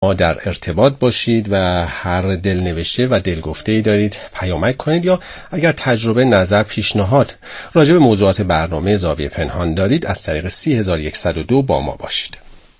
ما در ارتباط باشید و هر دلنوشته و دلگفته‌ای دارید پیامک کنید، یا اگر تجربه، نظر، پیشنهاد راجع به موضوعات برنامه زاویه پنهان دارید از طریق 3102 با ما باشید.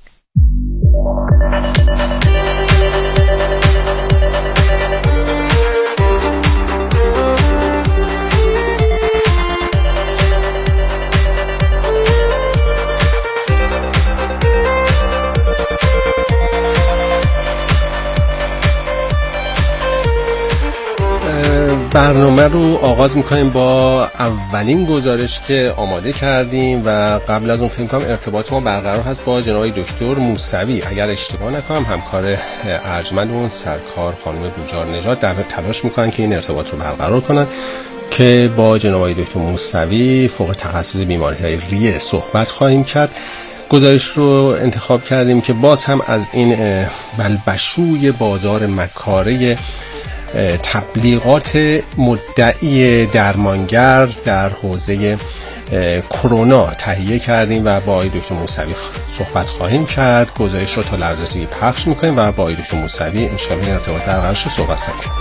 برنامه رو آغاز میکنیم با اولین گزارش که آماده کردیم و قبل از اون فکر کنم ارتباط ما برقرار هست با جناب دکتر موسوی. اگر اشتباه نکنم همکار ارجمندمون سرکار خانم بوجار نژاد در تلاش میکنن که این ارتباط رو برقرار کنن که با جناب دکتر موسوی فوق تخصص بیماری‌های ریه صحبت خواهیم کرد. گزارش رو انتخاب کردیم که باز هم از این بلبشوی بازار مکاره تبلیغات مدعی درمانگر در حوزه کرونا تهیه کردیم و با آقای دکتر موسوی صحبت خواهیم کرد. گزارش رو تا لحظاتی پخش میکنیم و با آقای دکتر موسوی انشاءالله ارتباط برقرار شد صحبت خواهیم کرد.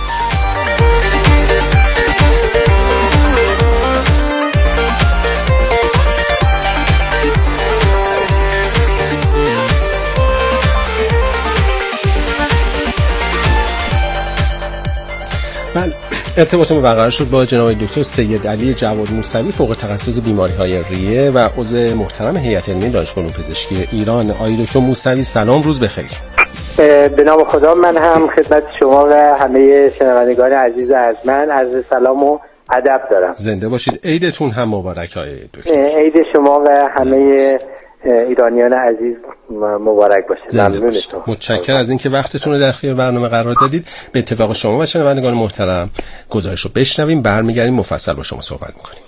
ارتباط ما برقرار شد با جناب دکتر سید علی جواد موسوی، فوق تخصص بیماری‌های ریه و عضو محترم هیئت علمی دانشگاه علوم پزشکی ایران. آقای دکتر موسوی سلام، روز بخیر. به نام خدا، من هم خدمت شما و همه شنوندگان عزیز ارجمند عرض سلام و ادب دارم. زنده باشید. عیدتون هم مبارک آقای دکتر. عید شما و همه ایرانیان عزیز مبارک باشه. ممنونتون. متشکرم از اینکه وقتتون رو در اختیار برنامه قرار دادید. به اتفاق شما و شنوندگان محترم گزارش رو بشنویم، برمیگردیم مفصل با شما صحبت می‌کنیم.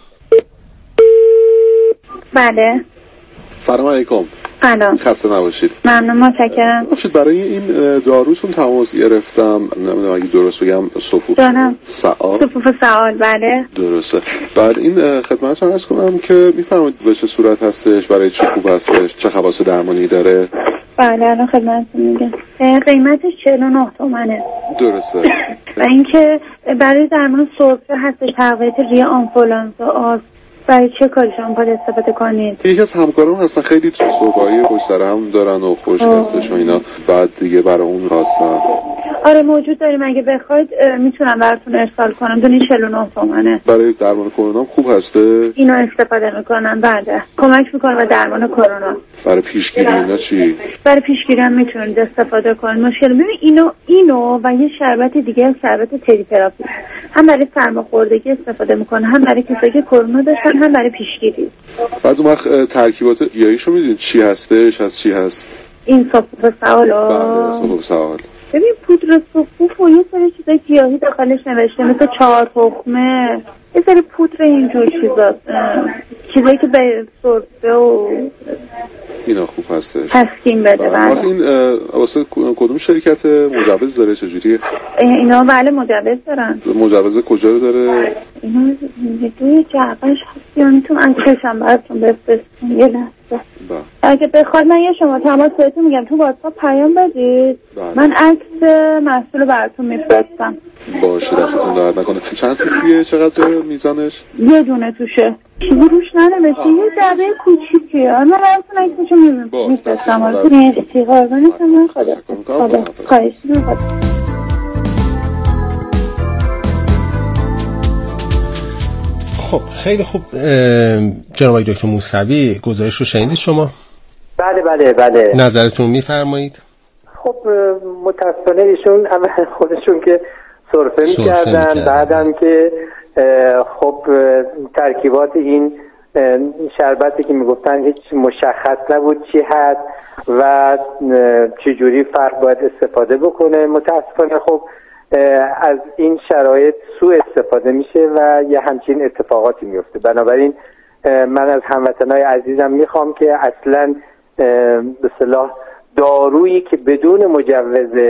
بله. سلام علیکم. سلام. خسته نباشید. ممنون، متشکرم. برای این داروتون تماس گرفتم، نمیدونم اگه درست بگم، صفوف سعال. بله درسته. بعد این خدمتتون عرض کنم که میفرمایید به چه صورت هستش، برای چی خوب هستش، چه خواص درمانی داره؟ بله الان خدمتتون میگم. قیمتش 49 تومنه. درسته. و اینکه برای درمان سرفه هستش، تقویت ریه، آنفولانزا، برای چه کاری شما باید استفاده کنید؟ یکی از همکاران هستن خیلی صحبایی پشت سر هم دارن و خوش هستش و اینا، بعد دیگه برای اون خواستن. آره موجود داریم، اگه بخواید میتونم براتون ارسال کنم. دونی 49 تومنه. برای درمان کرونا خوب هسته؟ اینو استفاده میکنم. بعد کمک میکنه به درمان کرونا. برای پیشگیری اینا چی؟ برای پیشگیری هم میتونید استفاده کنید. مشکل ببین اینو و یه شربت دیگه، شربت تریتراپی، هم برای سرماخوردگی استفاده میکنه، هم برای کسایی که کرونا داشتن، هم برای پیشگیری. بعد اون وقت ترکیبات گیاهیشو میدونید چی هستش، از چی هست؟ این صفوف سعال. بله صفوف سعال. ببین پودر صفوف و یه سری چیزای گیاهی داخلش نوشته، مثل 4 تخمه، یه سری پودر اینجور چیزایی که به سرفه و اینا خوب هستش، تسکین بده. بله. این واسه کدوم شرکت مجوز داره، چجوریه؟ اینا بله مجوز دارن. مجوز کجا رو داره؟ اینا توی جعبش هست، یا میتونم انکشم براتون بفرستم یه لحظه. اگه بخواد من یه شما تماس بهتون میگم، تو واتساپ پیام بدید. من عکس محصول براتون میفرستم. باشه دستتون درد نکنه. چند سیسیه، چقدر میزانش؟ یه دونه توشه، چیزی روش ننوشته، یه جعبه کوچیکیه. من براتون عکسشو میفرستم. مرسی قربانتون. من خدا خواهش می‌کنم. خب خیلی خوب. جناب دکتر موسوی گزارش رو شنیدید شما؟ بله. نظرتون میفرمایید؟ خب متاسفانه ایشون اول خودشون که سرفه می‌کردن، بعدم که خب ترکیبات این شربتی که میگفتن هیچ مشخص نبود چی هست و چجوری فرد باید استفاده بکنه. متاسفانه خب از این شرایط سوء استفاده میشه و یه همچین اتفاقاتی میفته. بنابراین من از هموطنای عزیزم میخوام که اصلا به اصطلاح دارویی که بدون مجوز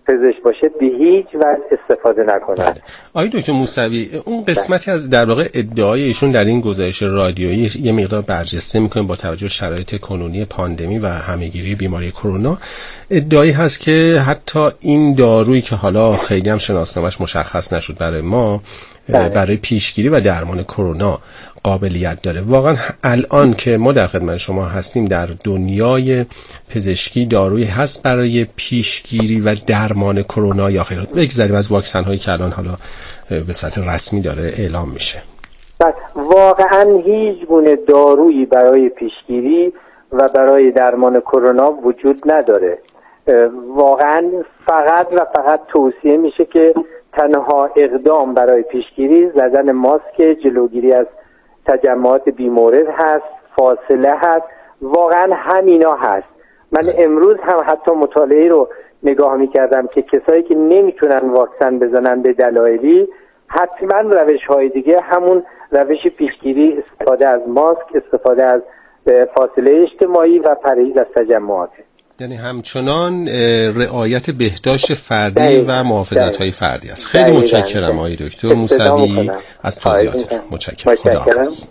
پزشک باشه به هیچ وجه استفاده نکنن. بله. آقای دکتر موسوی، اون قسمتی از در واقع ادعای ایشون در این گزارش رادیویی یه مقدار برجسته میکنیم با توجه شرایط کنونی پاندمی و همهگیری بیماری کرونا. ادعایی هست که حتی این دارویی که حالا خیلی هم شناسنامه‌اش مشخص نشد برای ما برای پیشگیری و درمان کرونا قابلیت داره. واقعا الان که ما در خدمت شما هستیم در دنیای پزشکی دارویی هست برای پیشگیری و درمان کرونا یا خیر؟ بگذاریم از واکسن هایی که الان حالا به صورت رسمی داره اعلام میشه. واقعا هیچ گونه دارویی برای پیشگیری و برای درمان کرونا وجود نداره. واقعا فقط و فقط توصیه میشه که تنها اقدام برای پیشگیری زدن ماسک، جلوگیری از تجمعات بیمورد هست، فاصله هست، واقعا همینا هست. من امروز هم حتی مطالعه رو نگاه میکردم که کسایی که نمیتونن واکسن بزنن به دلایلی، حتما روش‌های دیگه همون روش پیشگیری، استفاده از ماسک، استفاده از فاصله اجتماعی و پرهیز از تجمعات. یعنی همچنان رعایت بهداشت فردی و محافظت‌های فردی است. خیلی متشکرم آقای دکتر موسوی از توضیحاتتون. متشکرم. خداحافظ.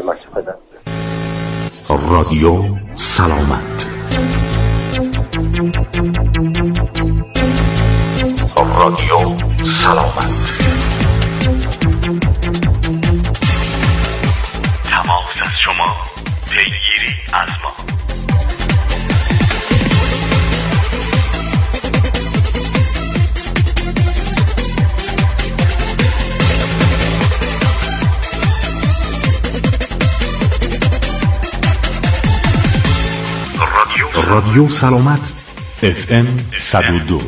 رادیو سلامت. رادیو سلامت. تماس از شما، پیگیری از ما. رادیو سلامت FM 102.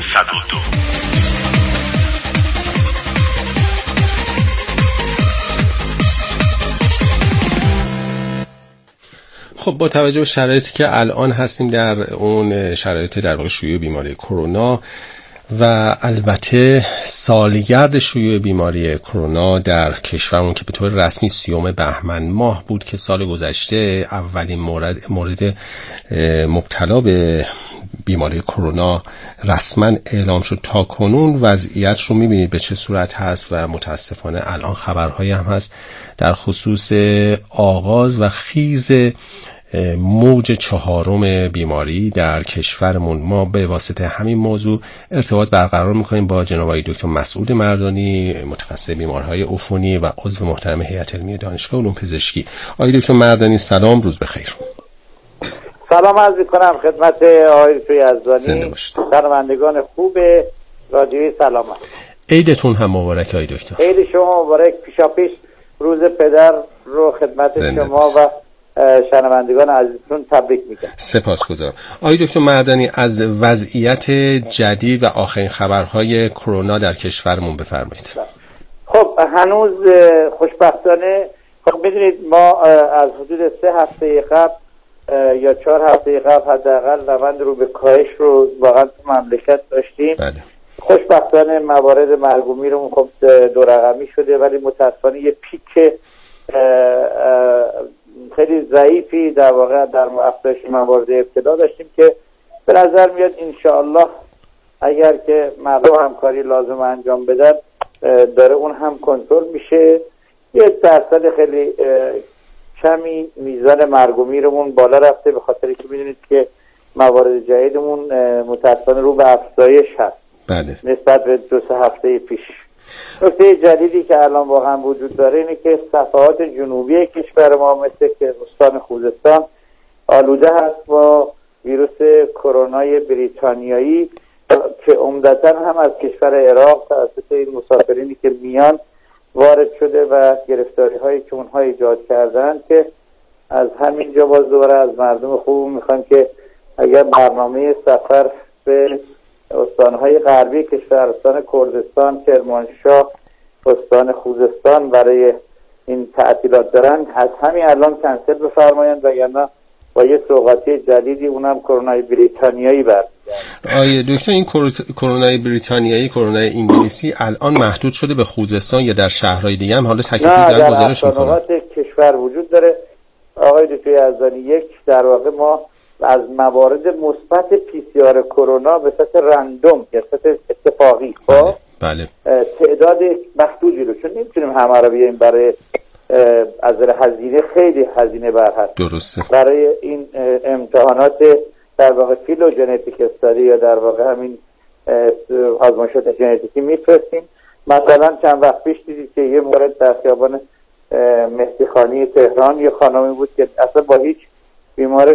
خب با توجه به شرایطی که الان هستیم در اون شرایط در واقع شیوع بیماری کرونا و البته سالگرد شیوع بیماری کرونا در کشورمون که به طور رسمی 30 بهمن ماه بود که سال گذشته اولین مورد مبتلا به بیماری کرونا رسما اعلام شد، تا کنون وضعیت رو میبینید به چه صورت هست و متاسفانه الان خبرهایی هم هست در خصوص آغاز و خیز موج 4 بیماری در کشورمون. ما به واسطه همین موضوع ارتباط برقرار میکنیم با جناب آقای دکتر مسعود مردانی، متخصص بیماری‌های عفونی و عضو محترم هیئت علمی دانشگاه علوم پزشکی. آقای دکتر مردانی سلام، روز بخیر. سلام عرض می‌کنم خدمت آقای توی یزدانی، شنوندگان خوب رادیوی سلامت. عیدتون هم مبارک آقای دکتر. عید شما مبارک. پیشاپیش روز پدر رو خدمت شما و شنوندگان عزیزتون تبریک میگم. سپاسگزارم. آقای دکتر مردانی، از وضعیت جدید و آخرین خبرهای کرونا در کشورمون بفرمایید. خب هنوز خوشبختانه خب میدونید ما از حدود 3 هفته قبل یا 4 هفته قبل حداقل روند رو به کاهش رو واقعا تو مملکت داشتیم. بله. خوشبختانه موارد مرگومی رو خب 2 رقمی شده، ولی متاسفانه یه پیک خیلی ضعیفی در واقع در افزایش موارد ابتلا داشتیم که به نظر میاد انشاءالله اگر که مردم همکاری لازم انجام بدن داره اون هم کنترل میشه. یه درصد خیلی کمی میزان مرگومیرمون بالا رفته، به خاطری که میدونید که موارد جدیدمون متاسفانه رو به افزایش هست. بله. نسبت به 2-3 هفته پیش. نکته جدیدی که الان واقعا وجود داره اینه که صفحات جنوبی کشور ما مثل که استان خوزستان آلوده هست با ویروس کرونای بریتانیایی که عمدتاً هم از کشور عراق توسط این مسافرینی که میان وارد شده و گرفتاری هایی که اونها ایجاد کردن، که از همین جا باز دوباره از مردم خوب میخوان که اگر برنامه سفر به استانهای غربی کشور، استان کردستان، کرمانشاه، استان خوزستان برای این تعطیلات دارن، از همین الان کنسل بفرمایند وگرنه با یه سوغاتی جدیدی اونم کرونای بریتانیایی برمیگرده. آیه دکتر، این کرونای بریتانیایی، کرونای انگلیسی الان محدود شده به خوزستان یا در شهرهای دیگه هم حالا تکلیفی دارن گزارش میکنن؟ نه، در کشور وجود داره آقای دکتر یزدانی. یک در واقع ما از موارد مثبت PCR کرونا به صورت رندوم یا صورت اتفاقی. بله. تعداد محدودی رو، چون نمیتونیم همه رو بیاییم برای از هزینه، خیلی هزینه بر هست. درسته. برای این امتحانات در واقع فیلوژنتیک استادی یا در واقع همین آزمایشات ژنتیکی میفرستیم. مثلا چند وقت پیش دیدید که یه مورد در خیابان مهدیخانی تهران یه خانمی بود که اصلا با هیچ بیمار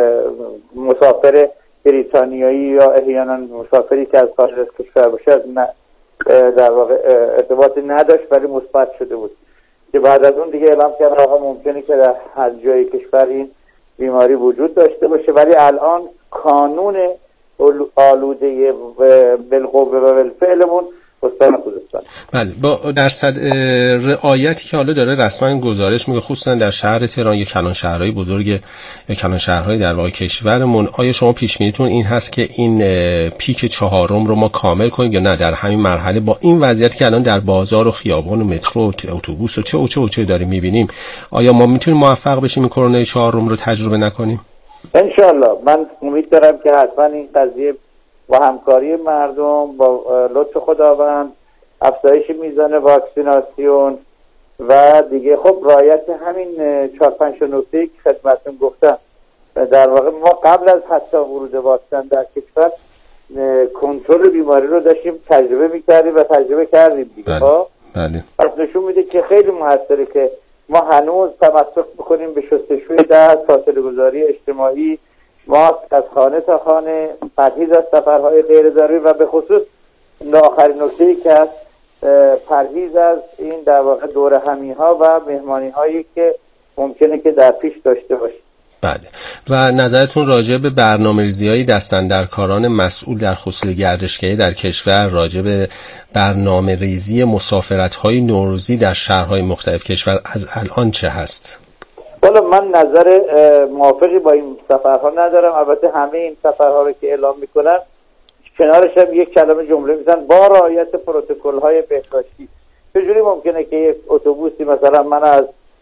مسافر بریتانیایی یا احیانا مسافری که از خارج از کشور باشه در واقع ارتباطی نداشت ولی مثبت شده بود، که بعد از اون دیگه اعلام کردن آقا ممکنه که در هر جای کشور این بیماری وجود داشته باشه، ولی الان قانون آلوده بالقوه و بالفعلمون استان خوزستان. بله، با درصد رعایتی که حالا داره رسما گزارش میگه خصوصا در شهر تهران یا کلان شهرهای بزرگ یا کلان شهرهای در واقع کشورمون، آیا شما پیش بینیتون این هست که این پیک 4 رو ما کامل کنیم یا نه در همین مرحله با این وضعیتی که الان در بازار و خیابان و مترو و اتوبوس و چه داریم میبینیم، آیا ما میتونیم موفق بشیم این کرونا 4 رو تجربه نکنیم؟ انشالله. من امید دارم که حتما این قضیه با همکاری مردم، با لطف خداوند، افزایش میزان واکسیناسیون و دیگه خب رعایت همین 4-5 نکته که خدمتتون گفتم، در واقع ما قبل از حتی ورود واکسن در کشور کنترل بیماری رو داشتیم تجربه میکردیم و تجربه کردیم دیگه. بله. پس نشون میده که خیلی موثره که ما هنوز تمسک بکنیم به شستشوی دست، فاصله گذاری اجتماعی، ماسک از خانه تا خانه، پرهیز از سفرهای غیر ضروری و به خصوص آخرین نکته‌ای که هست پرهیز از این در واقع دور همی‌ها و مهمانی‌هایی که ممکنه که در پیش داشته باشیم. بله. و نظرتون راجع به برنامه‌ریزی‌های دستاندرکاران مسئول در خصوص گردشگری در کشور راجع به برنامه‌ریزی مسافرت‌های نوروزی در شهرهای مختلف کشور از الان چه هست؟ والا من نظر موافقی با این سفرها ندارم. البته همه این سفرها رو که اعلام میکنن کنارش هم یک کلمه جمله میزنن با رعایت پروتکل‌های بهداشتی. چجوری ممکنه که یک اتوبوسی مثلا من از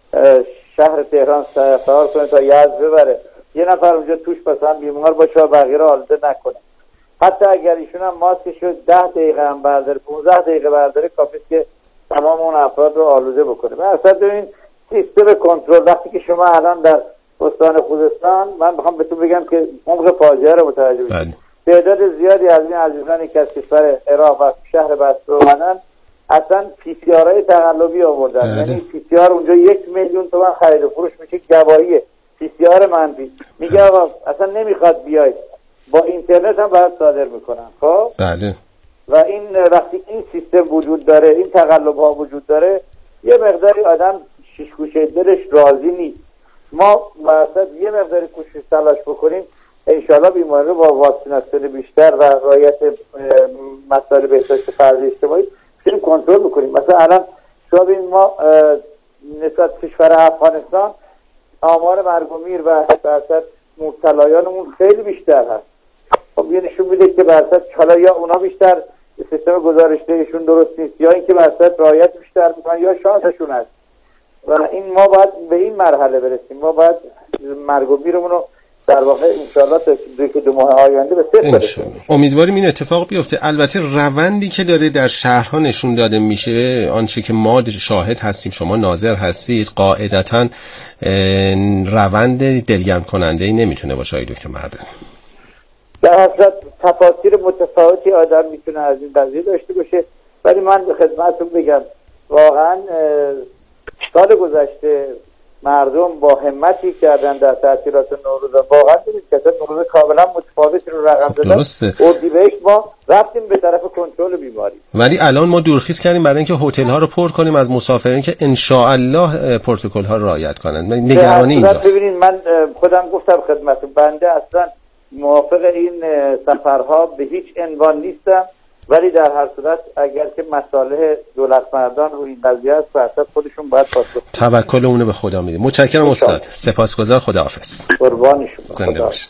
شهر تهران سفر کنه تا یزد ببره، یه نفر اونجا توش مثلا بیمار باشه و بقیه رو آلوده نکنه؟ حتی اگر ایشون هم ماسکشو 10 دقیقه هم برداره، 15 دقیقه برداره، کافیه که تمام اون افراد رو آلوده بکنه. مثلا ببین سیستم کنترل وقتی که شما الان در استان خوزستان، من میخوام بهتون بگم که عمق فاجعه رو متوجه بشید. تعداد زیادی از این عزیزانی که از کشور عراق و شهر بصره اومدن اصلا PCR های تقلبی آوردن. یعنی PCR اونجا 1,000,000 تومان خرید و فروش میشه، گواهی PCR منفی. میگه آقا اصلا نمیخواد بیاید، با اینترنت هم باید صادر میکنن. خب بله. و این وقتی این سیستم وجود داره، این تقلب ها وجود داره، یه مقداری آدم شیشگوشه دلش راضی نیست. ما واسه یه مقداری کوشش تلاش بکنیم انشالله بیماری رو با واکسیناسیون بیشتر و رعایت مسائل بهداشت فردی اجتماعی میتونیم کنترل بکنیم. مثلا الان شما ببینید ما نسبت کشور افغانستان آمار مرگ و میر و درصد مبتلایانمون خیلی بیشتر هست. خب یه نشون میده که درصد حالا یا اونا بیشتر سیستم گزارش‌دهیشون درست نیست یا اینکه درصد رعایت بیشتر میکنن یا شانسشون هست. و این ما باید به این مرحله برسیم. ما باید مرگ و میرمون رو در واقع انشالله تا 2 ماه آینده به 0 برسیم. امیدواریم این اتفاق بیفته. البته روندی که داره در شهرها نشون داده میشه، آنچه که ما شاهد هستیم، شما ناظر هستید، قاعدتاً روند دلگرم کننده ای نمیتونه باشه. آقای دکتر مردان، در حقیقت تفاسیر متفاوتی آدم میتونه از این قضیه داشته باشه، ولی من به خدمتتون بگم واقعا سال گذشته مردم با همتی کردن در تعطیلات نوروز. واقعا ببینید که نوروز کاملا متفاوتی رو رقم زدن. درسته. اردیبهشت ما رفتیم به طرف کنترل بیماری، ولی الان ما دورخیز کردیم برای اینکه هتل ها رو پر کنیم از مسافرین که ان شاء الله پروتکل ها رو رعایت کنن. نگرانی اینجاست. ببینید من خودم گفتم خدمتتون، بنده اصلا موافق این سفرها به هیچ عنوان نیستم، ولی در هر صورت اگر که مصالح دولت مردان رو این قضیه است فرصت خودشون باید پاسخ توکل اونو به خدا میده. متشکرم استاد، سپاسگزار، خداحافظ. قربان شما، زنده باشید.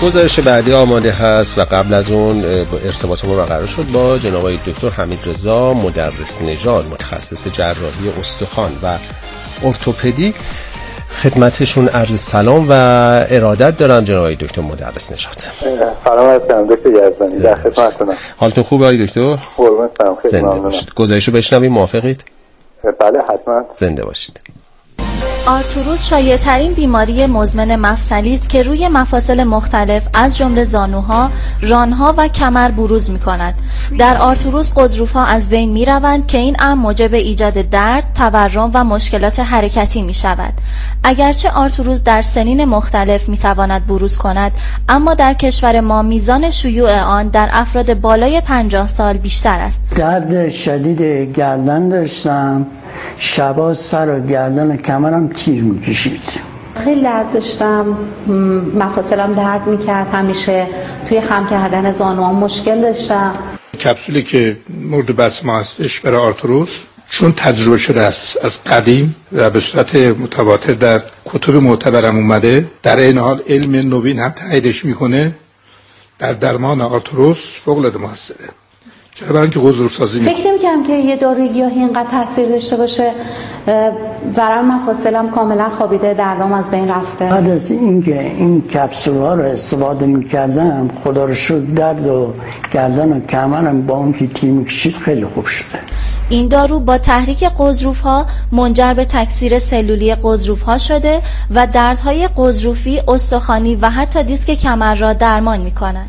گزارش بعدی آماده هست و قبل از اون ارتباط ما برقرار شد با جناب دکتر حمیدرضا مدرس نژاد، متخصص جراحی استخوان و ارتوپدی. خدمتشون عرض سلام و ارادت دارم جناب دکتر مدرس نژاد. سلام علیکم دکتر یزدانی، در خدمتتونم. حالتون خوبه آقای دکتر؟ قربونتون، خیلی زنده ممنونم. باشید. گزارشو بشنویم، موافقید؟ بله حتما. زنده باشید. آرتروز شایع‌ترین بیماری مزمن مفصلی است که روی مفاصل مختلف از جمله زانوها، رانها و کمر بروز می‌کند. در آرتروز غضروف‌ها از بین می‌روند که این امر موجب ایجاد درد، تورم و مشکلات حرکتی می‌شود. اگرچه آرتروز در سنین مختلف می‌تواند بروز کند، اما در کشور ما میزان شیوع آن در افراد بالای 50 سال بیشتر است. درد شدید گردن داشتم، شبا سر و گردن و کمرم تیر میکشید. خیلی درد داشتم، مفاصلم درد میکرد، همیشه توی خم کردن زانوام مشکل داشتم. کپسولی که مورد بحث ما هستش برای آرتروز چون تجربه شده است از قدیم و به صورت متواتر در کتب معتبرم اومده، در این حال علم نوین هم تاییدش میکنه، در درمان آرتروز فوق‌العاده موثره. چرا؟ برای اینکه غضروف سازی میکنه. فکر نمی‌کردم که یه داروی گیاهی اینقدر تاثیر داشته باشه. ورم مفاصلم کاملا خوابیده، دردام از بین رفته. بعد از اینکه این کپسول‌ها رو استفاده می‌کردم، خدا رو شکر درد و گردن و کمرم با اون که تیر می‌کشید خیلی خوب شده. این دارو با تحریک غضروف‌ها منجر به تکثیر سلولی غضروف‌ها شده و دردهای غضروفی، استخوانی و حتی دیسک کمر را درمان می‌کند.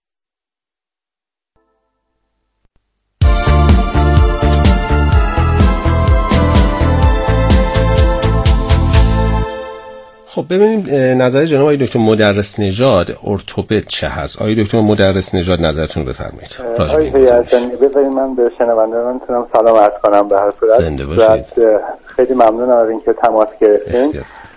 خب ببینیم نظر جناب آقای دکتر مدرس نژاد ارتوپد چه هست. آقای دکتر مدرس نژاد نظرتون رو بفرمایید. آقای یزدانی بذارید من به شنوندگان میتونم سلام عرض کنم. به هر صورت زنده باشید. خیلی ممنونم از اینکه تماس گرفتین.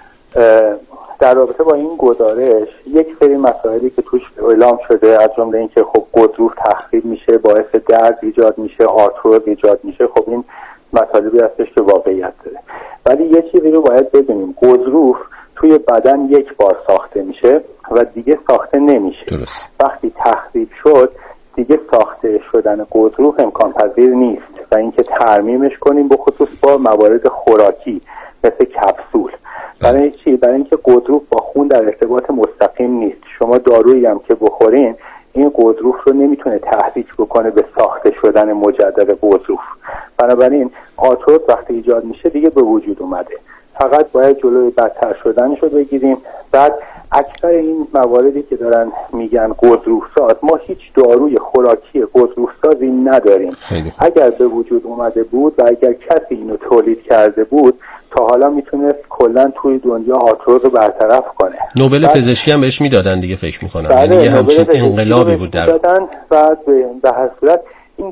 در رابطه با این گزارش یک سری مسائلی که توش اعلام شده، از جمله اینکه خب غضروف تخریب میشه، باعث درد ایجاد میشه، آرتروز ایجاد میشه، خب این مطالبی هستش که واقعیت داره. ولی یه چیزی رو باید بدونیم، غضروف توی بدن یک بار ساخته میشه و دیگه ساخته نمیشه. درست. وقتی تخریب شد دیگه ساخته شدن غضروف امکان پذیر نیست و اینکه ترمیمش کنیم، به خصوص با موارد خوراکی مثل کپسول. برای چی؟ برای اینکه غضروف با خون در ارتباط مستقیم نیست. شما دارویی هم که بخورین این غضروف رو نمیتونه تحریک بکنه به ساخته شدن مجدد غضروف. بنابراین آرتروز وقتی ایجاد میشه دیگه به وجود اومده، فقط باید جلوی بدتر شدنش رو بگیریم. بعد اکثر این مواردی که دارن میگن غضروف ساز، ما هیچ داروی خوراکی غضروف سازی نداریم. اگر به وجود اومده بود و اگر کسی اینو تولید کرده بود تا حالا میتونه کلا توی دنیا آرتروز رو برطرف کنه. نوبل پزشکی هم بهش میدادن دیگه، فکر میکنم. یعنی یه همچین انقلابی بود در بعد به هر صورت این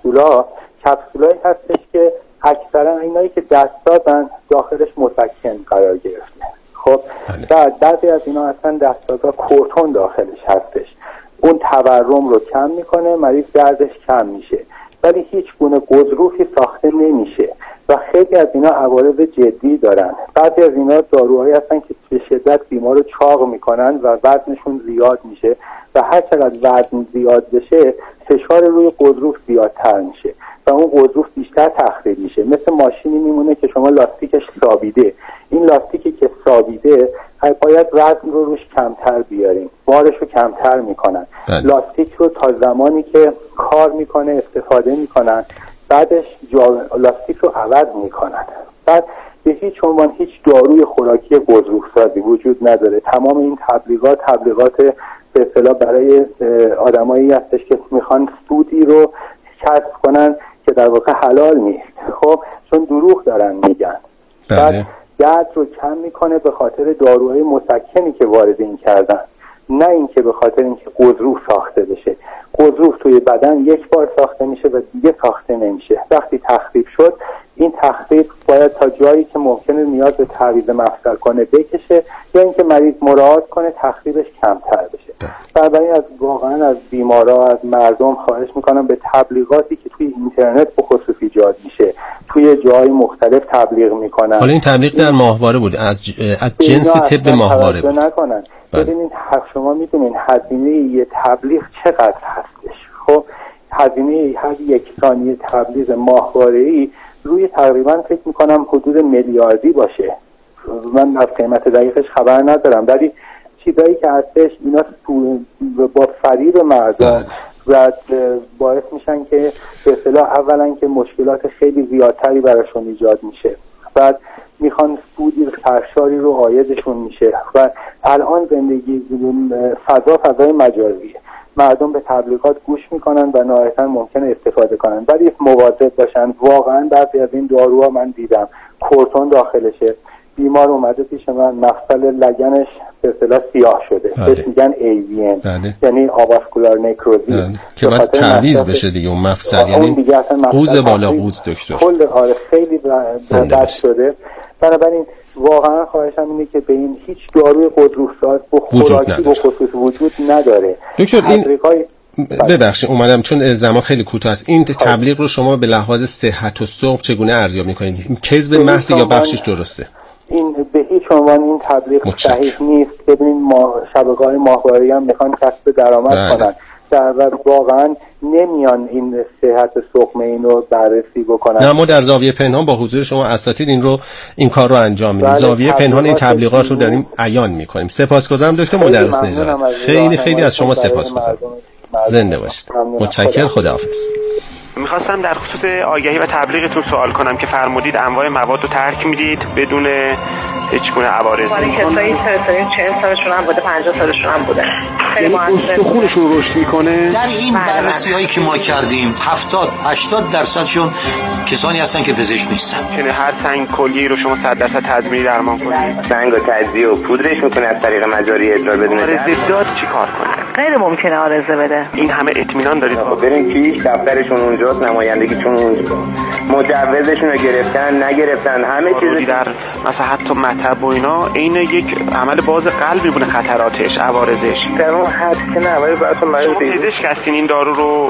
کپسولایی هستش که اکثرا اینایی که دست دادن داخلش مسکن قرار گرفته. خب بعضی از اینا اصلا دستگاه کورتون داخلش هستش، اون تورم رو کم میکنه، مریض دردش کم میشه، ولی هیچ گونه غضروفی ساخته نمیشه و خیلی از اینا عوارض جدی دارن. بعضی از اینا داروهایی هستن که به شدت بیمار رو چاق میکنن و وزنشون زیاد میشه و هر چقدر وزن زیاد بشه فشار روی غضروف زیادتر میشه و اون غضروف بیشتر تخریب میشه. مثل ماشینی میمونه که شما لاستیکش سابیده، این لاستیکی که سابیده باید وزن رو روش کمتر بیاریم، بارش رو کمتر میکنن. لاستیک رو تا زمانی که کار میکنه استفاده میکنن، بعدش لاستیک رو عوض میکنن. بعد به هیچ عنوان هیچ داروی خوراکی غضروف سازی وجود نداره. تمام این تبلیغات به اصطلاح برای آدمایی هستش که میخوان سودی رو کسب کنن که در واقع حلال نیست. خب چون دروغ دارن میگن. بعد درد رو کم میکنه به خاطر داروهای مسکنی که وارد این کردن، نه اینکه به خاطر اینکه غضروف ساخته بشه. غضروف توی بدن یک بار ساخته میشه و دیگه ساخته نمیشه. وقتی تخریب شد این تخریب باید تا جایی که ممکنه نیاز به تعویض مفصل کنه بکشه یا اینکه مریض مراعات کنه تخریبش کمتر بشه. بنابراین واقعا از بیمارا، از مردم خواهش میکنم به تبلیغاتی که توی اینترنت به خصوص ایجاد میشه، توی جای مختلف تبلیغ میکنن. حالا این تبلیغ در ماهواره بود، از جنس طب ماهواره بود. نکنن. ببینید شما میدونین هزینه یه تبلیغ چقدر هستش. خب هزینه هر یک ثانیه تبلیغ ماهواره‌ای روی تقریبا فکر میکنم حدود میلیاردی باشه. من از قیمت دقیقش خبر ندارم، ولی چیزایی که هستش اینا با فریب مردم و باعث میشن که به اصطلاح اولا که مشکلات خیلی زیادتری براشون ایجاد میشه، بعد میخوان سودی سرشاری رو عایدشون میشه و الان زندگی فضای مجازیه، مردم به تبلیغات گوش میکنن و نهایتا ممکنه استفاده کنن، ولی مواظب باشن. واقعا بعضی از این داروها من دیدم کورتون داخلشه، بیمار اومده پیش من مفصل لگنش به اصطلاح سیاه شده، بهش میگن AVN، یعنی آواسکولار نکروزی، که باید تعویض بشه دیگه اون مفصل، یعنی قوز بالا قوز دکتر کل خیلی بد شده. بنابراین واقعا خواهشم اینه که به این هیچ داروی قدروساز و خوراکی به خصوص وجود نداره. دکتر این ببخشید اومدم چون زمان خیلی کوتاه است، این تبلیغ رو شما به لحاظ صحت و سوق چگونه ارزیابی می‌کنید؟ کذب محض یا بخشش درسته؟ این به هیچ عنوان این تبلیغ صحیح نیست. ببینید ما شبکه‌های ماهواره‌ای هم میخوان کسب درآمد کنن و واقعا نمیان این صحت سقم اینو بررسی بکنن. نه ما در زاویه پنهان با حضور شما اساتید این کار رو انجام میدیم. زاویه پنهان این تبلیغات رو داریم عیان میکنیم. سپاسگزارم دکتر مدرس نجات، خیلی از شما سپاسگزارم. زنده باشید. متشکرم. خداحافظ. میخواستم در خصوص آگهی و تبلیغتون سوال کنم که فرمودید انواع مواد رو ترک میدید بدون هیچ گونه عوارضی. کسایی 40 سالشون هم بوده، 50 سالشون هم بوده، خیلی موثر خونشون رشد میکنه. در این بررسی‌هایی که ما کردیم 70-80% کسانی هستن که پزشک نیستن. یعنی هر سنگ کلیه‌ای رو شما 100% تضمینی درمان کنید. سنگ رو تجزیه و پودرش میکنه از طریق مجاری ادرار بدون آرزه داد چیکار کنه؟ غیر ممکنه آرزه بده. این همه اطمینان دارید؟ بریم پیش، دفترشون اونجاست، نمایندگیشون اونجاست، مجوزشون رو گرفتن نگرفتن، همه چیز در مثلا حتی مطب و اینا این یک عمل باز قلبی بونه، خطراتش، عوارضش. در اون حد که نه، ولی براتون شما پزشک هستین این دارو رو؟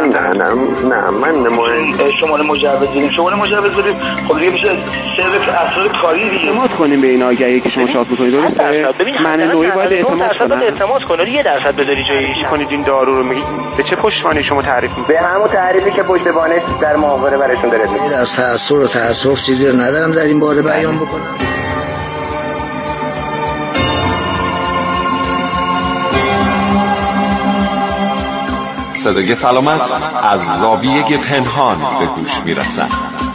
من شمال مجوز بدیم. شمال مجوز بدیم خب دیگه میشه سر اسرار کاری دیگه. اعتماد کنیم به این آگهی که شما چاپ می‌کنید، درسته؟ من نوعی باید اعتماد کنید. 1% بذاری جایی کنید این دارو رو. میگید به چه پشتوانه شما تعریف می‌کنید؟ به همون تعریفی که پشتوانش در محاوره براشون داره میگه. از تأثیر و تأسف چیزی رو ندارم در این باره بیان بکنم. صدای سلامت از زاویه پنهان به گوش میرسد.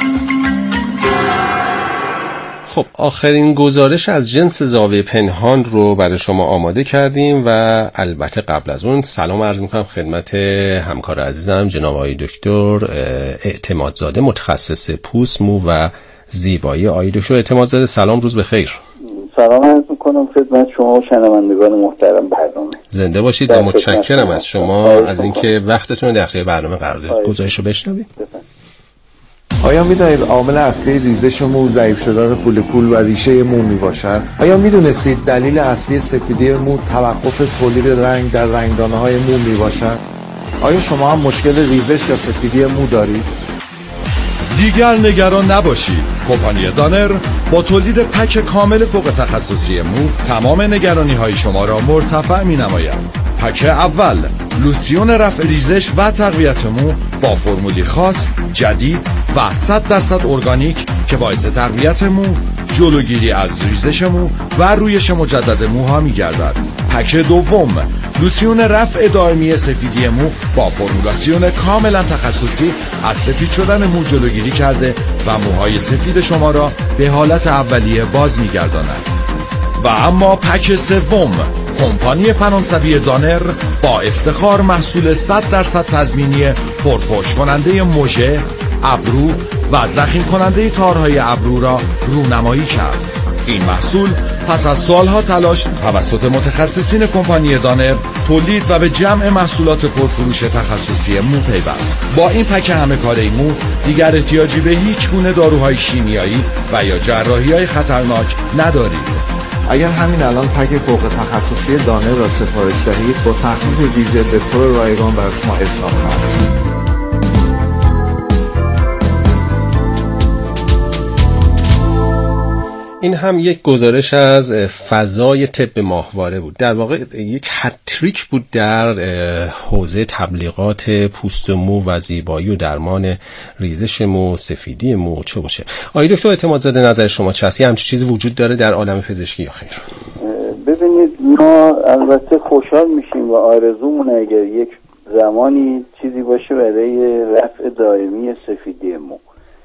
خب آخرین گزارش از جنس زاویه پنهان رو برای شما آماده کردیم و البته قبل از اون سلام عرض میکنم خدمت همکار عزیزم جناب آقای دکتر اعتمادزاده، متخصص پوست، مو و زیبایی. آقای دکتر اعتمادزاده سلام، روز بخیر. سلام عرض میکنم خدمت شما و شنوندگان محترم برنامه. زنده باشید و متشکرم از شما از اینکه وقتتون رو در اختیار برنامه قرار دادید. گزارش رو بشنوید. آیا میدونید عامل اصلی ریزش مو ضعیف شدن فولیکول و ریشه مو میباشد؟ آیا میدونستید دلیل اصلی سفیدی مو توقف تولید رنگ در رنگدانه‌های مو میباشد؟ آیا شما هم مشکل ریزش یا سفیدی مو دارید؟ دیگر نگران نباشید. کمپانی دانر با تولید پک کامل فوق تخصصی مو تمام نگرانی‌های شما را مرتفع می‌نماید. پک اول، لوسیون رفع ریزش و تقویت مو با فرمولی خاص، جدید و 100% ارگانیک که باعث تقویت مو، جلوگیری از ریزش مو و رویش مجدد موها می‌گردد. پک دوم، لوسیون رفع دائمی سفیدی مو با فرمولاسیون کاملا تخصصی از سفید شدن مو جلوگیری کرده و موهای سفید شما را به حالت اولیه باز می‌گرداند. و اما پک سوم، کمپانی فرانسوی دانر با افتخار محصول 100% تضمینی پرپشت کننده مژه، ابرو و ضخیم کننده تارهای ابرو را رونمایی کرد. این محصول پس از سالها تلاش توسط متخصصین کمپانی دانر تولید و به جمع محصولات پرفروش تخصصی مو پیوست. با این پک همه کاره مو دیگر احتیاجی به هیچ گونه داروهای شیمیایی و یا جراحی‌های خطرناک ندارید. اگر همین الان پک فوق تخصصی دانر را سفارش دهید با تخفیف ویژه به طور رایگان بر شما ارسال خواهد شد. این هم یک گزارش از فضای طب ماهواره بود، در واقع یک هتریک بود در حوزه تبلیغات پوست و مو و زیبایی و درمان ریزش مو، سفیدی مو، چه باشه. آقای دکتر اعتمادزاده نظر شما چه هست؟ همچین چیزی وجود داره در عالم پزشکی یا خیر؟ ببینید ما البته خوشحال میشیم و آرزومون اگر یک زمانی چیزی باشه برای رفع دائمی سفیدی مو،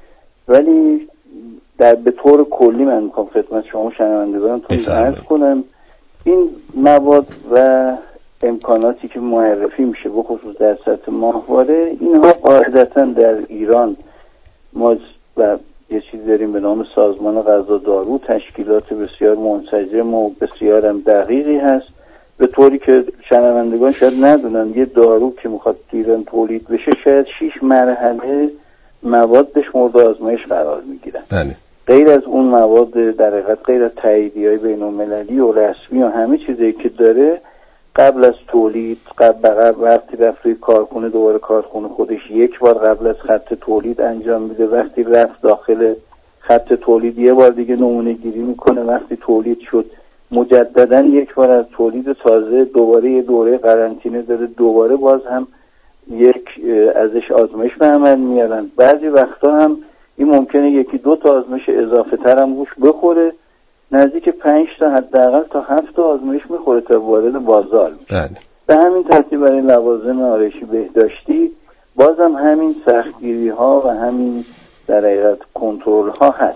ولی به طور کلی من میخوام خدمت شما شنوندگان عرض کنم این مواد و امکاناتی که معرفی میشه به خصوص در سطح ماهواره، اینها قاعدتا در ایران ما و یه چیزی داریم به نام سازمان غذا دارو، تشکیلات بسیار منسجم و بسیار هم دقیقی هست، به طوری که شنوندگان شاید ندونن یه دارو که میخواد ایران تولید بشه شاید 6 مرحله موادش مورد آزمایش قرار میگیرن. غیر از اون مواد در حقیقت غیر از تاییدیه‌های بین‌المللی و رسمی و همه چیزی که داره، قبل از تولید وقتی رفت روی کارخونه، دوباره کارخونه خودش یک بار قبل از خط تولید انجام میده، وقتی رفت داخل خط تولید یه بار دیگه نمونه گیری میکنه، وقتی تولید شد مجددا یک بار از تولید تازه دوباره یه دوره قرنطینه داره، دوباره باز هم یک ازش آزمایش به عمل میارن. بعضی وقتا هم این ممکنه 1-2 تا آزمایش اضافه تر هم روش بخوره، نزدیک 5 تا حداقل تا 7 تا آزمایش میخوره تا وارد بازار میشه. به همین ترتیب برای لوازم آرایشی بهداشتی بازم همین سختگیری ها و همین در حقیقت کنترل ها هست.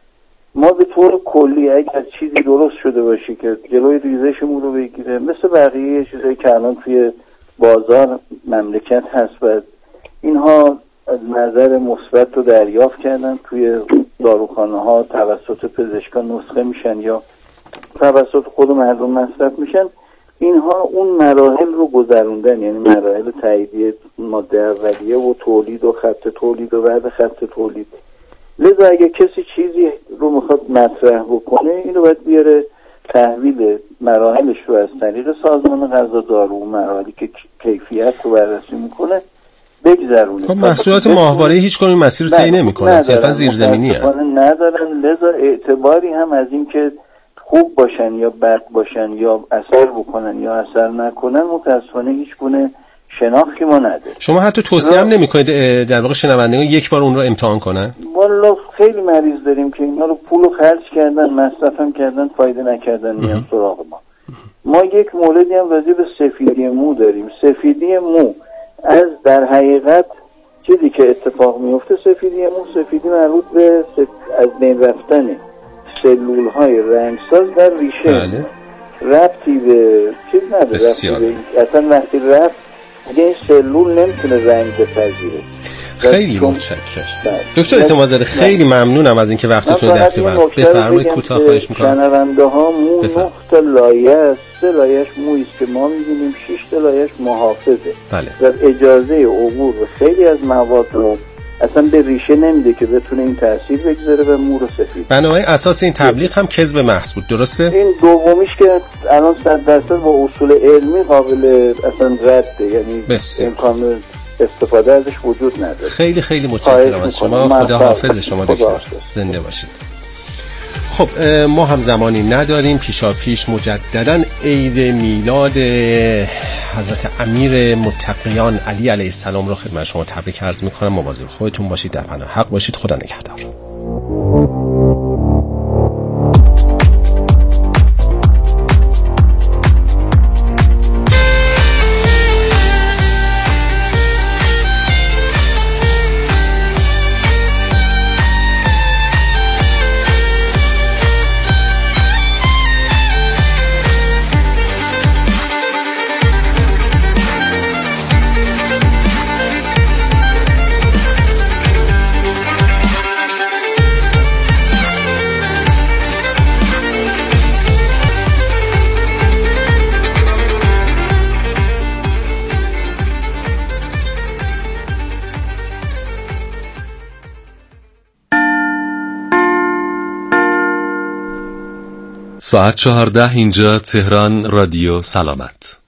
ما به طور کلی اگر چیزی درست شده باشه که جلوی ریزشمون رو بگیره، مثل بقیه چیزایی که الان توی بازار مملکت هست و اینها از نظر مثبت رو دریافت کردن، توی داروخانه ها توسط پزشکان نسخه میشن یا توسط خود مردم مصرف میشن، اینها اون مراحل رو گذروندن، یعنی مراحل تاییدیه ماده اولیه و تولید و خط تولید و بعد خط تولید. لذا اگه کسی چیزی رو میخواد مطرح بکنه، اینو باید بیاره تحویل مراحلش رو از طریق سازمان غذا دارو، مراحلی که کیفیت رو بررسی میکنه بگذرونه. خب محصولات ماهواره هیچ کنون مسیر رو طی نمی‌کنن، صرفا زیرزمینیه. ندارن، لذا اعتباری هم از این که خوب باشن یا بد باشن یا اثر بکنن یا اثر نکنن متاسفانه هیچ گونه شناختی ما نداره. شما حتی توصیه هم نمی‌کنید در واقع شنوندگان یک بار اون رو امتحان کنن؟ والا خیلی مریض داریم که اینا رو پولو خرج کردن، مصرف هم کردن، فایده نکردن، میان سراغ ما. ما یک موردی هم راجع به سفیدی مو داریم. سفیدی مو از در حقیقت چیزی که اتفاق میفته، سفیدی مربوط به از بین رفتن سلول های رنگساز در ریشه، ربطی به چیز نداره، اصلا وقتی رفت دیگه این سلول نمیتونه رنگ بپذیره. خیلی متشکرم دکتر اعتمادزاده، خیلی ممنونم از اینکه وقتتون رو در اختیار بفرمایید. کوتاه خواهش می‌کنم. شنونده ها مو 9 تا لایه است، 3 لایه‌اش مویی است که ما می‌بینیم، 6 تا لایه‌اش محافظه. بله. و اجازه عبور و خیلی از مواد رو اصلا به ریشه نمیده که بتونه این تاثیر بگذاره و مو رو سفید. بنابراین اساس این تبلیغ هم کذب محض بود، درسته؟ این دومیش که الان 100% با اصول علمی قابل اصلا رده، یعنی امکان استفاده ازش وجود نداره. خیلی خیلی متشکرم از شما. خدا حافظ شما دکتر، زنده باشید. خب ما هم زمانی نداریم، پیشاپیش مجددا عید میلاد حضرت امیر متقیان علی علیه السلام رو خدمت شما تبریک عرض میکنم. مواظب خودتون باشید، در پناه حق باشید. خدا نگهدار. ساعت 14 اینجا تهران، رادیو سلامت.